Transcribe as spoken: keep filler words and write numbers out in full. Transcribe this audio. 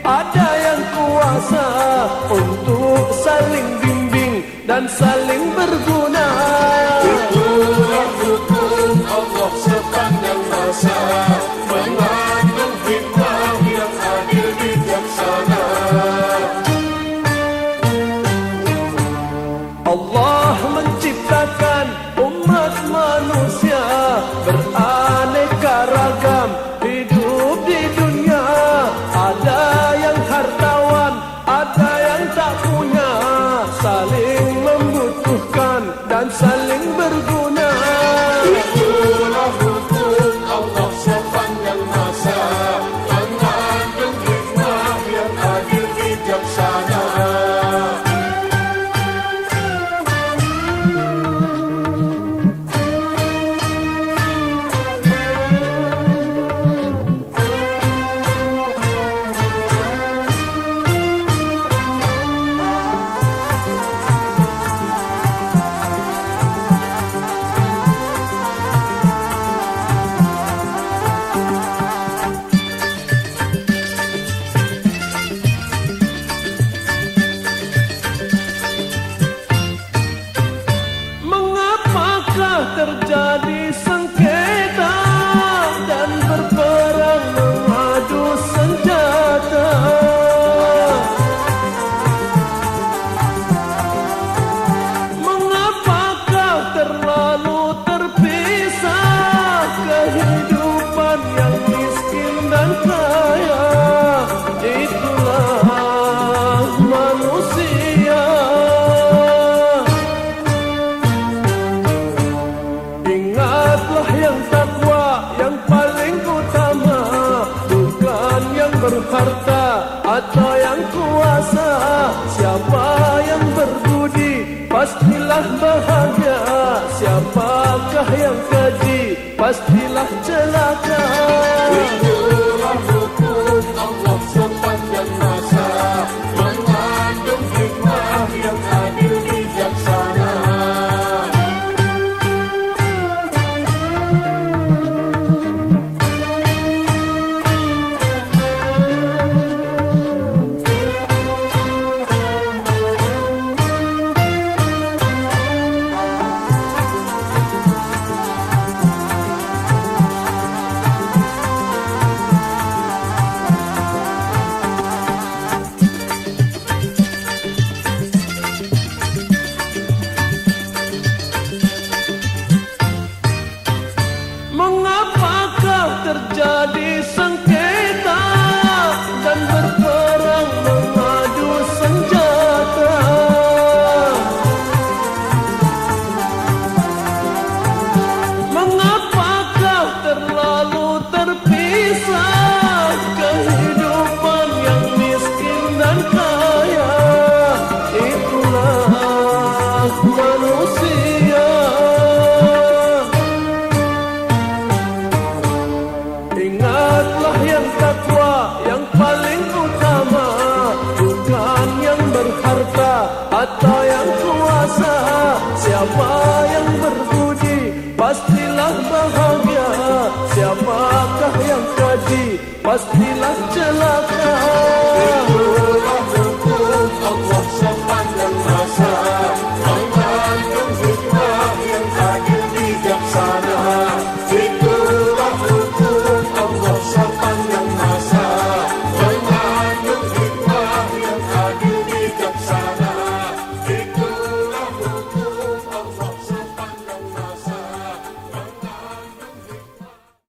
ada yang kuasa untuk saling bimbing dan saling berguna. Itulah hukum Allah sepanjang masa, mengandung hikmah yang adil bijaksana. Allah menciptakan umat manusia beraneka ragam hidup di dunia. Ada yang hartawan, ada yang tak punya, saling membutuhkan dan saling berguna. Itulah hukum Allah sepanjang masa, mengandung hikmah yang adil bijaksana. Terjadi sengketa dan berperang mengadu senjata. Mengapakah terlalu terpisah kehidupan yang miskin dan kaya? Itulah manusia. Ingatlah yang takwa yang paling utama, bukan yang berharta atau yang kuasa. Siapa yang berbudi pastilah bahagia, siapakah yang keji pastilah celaka. Itulah hukum Allah sepanjang masa, mengandung hikmah yang adil bijaksana. Mengapakah terjadi sengketa dan berperang mengadu senjata? Mengapakah terlalu terpisah kehidupan yang miskin dan kaya? Itulah manusia. Ingatlah yang takwa yang paling utama, bukan yang berharta atau yang kuasa. Siapa yang berbudi pastilah bahagia, siapakah yang keji pastilah celaka.